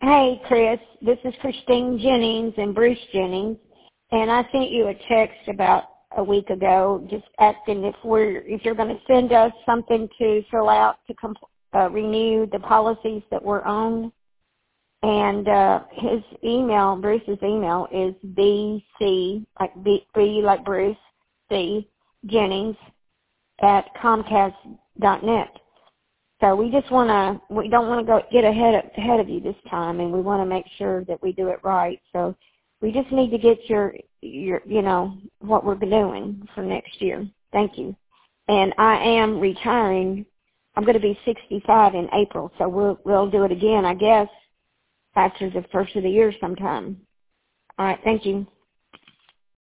Hey, Chris. This is Christine Jennings and Bruce Jennings, and I sent you a text about a week ago, just asking if you're going to send us something to fill out to renew the policies that we're on. And his email, Bruce's email, is BC, like B like Bruce, C Jennings at Comcast.net. So we don't want to get ahead of you this time, and we want to make sure that we do it right. So we just need to get your what we're doing for next year. Thank you. And I am retiring. I'm going to be 65 in April, so we'll do it again, I guess, after the first of the year sometime. All right, thank you.